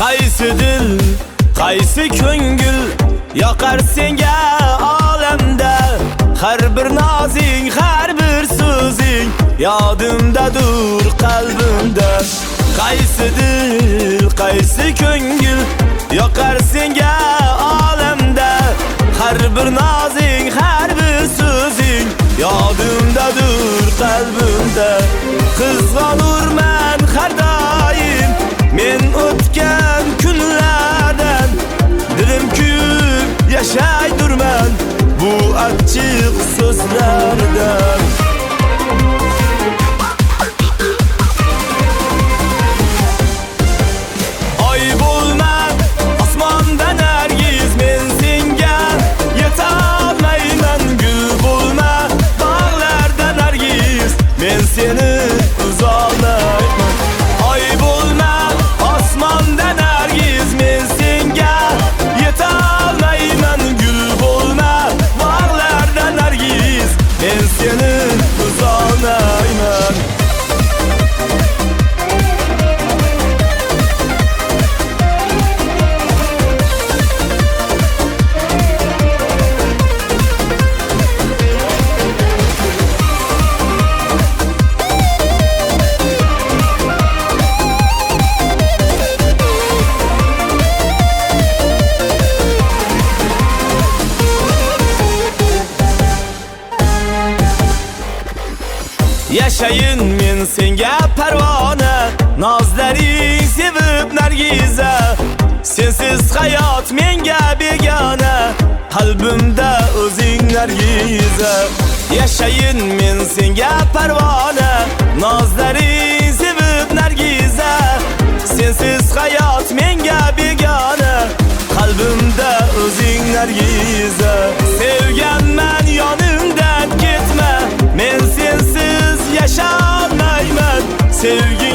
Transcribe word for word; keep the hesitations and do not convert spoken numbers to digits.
Qaysi dil, qaysi ko'ngil yoqar senga olamda. Har bir nozing, har bir so'zing yodimdadir, qalbimda. Qaysi dil, qaysi ko'ngil yoqar senga olamda. Har bir nozing, har bir so'zing yodimdadir, qalbimda. Qizg'onurman har doim men o'tgan kunlardan. Dilim kuyib yashaydurman bu achchiq so'zlardan. Oy bo'lma osmondan nargiz, men senga yetolmayman. Gul bo'lma bog'larda nargiz, men seni uzolmayman. Oy bo'lma osmondan nargiz, men senga yetolmayman. Gul bo'lma bog'larda nargiz, men seni uzolmayman. Yaşayın men senga parvona, nozlaring sevib nargiza. Sensiz hayot menga begona, qalbimda o'zing nargiza. Yaşayın men senga parvona, nozlaring sevib nargiza. Sensiz hayot menga begona, qalbimda o'zing nargiza. Sevganman yonimdan ketma, men sensiz yaşamayman. Sevgi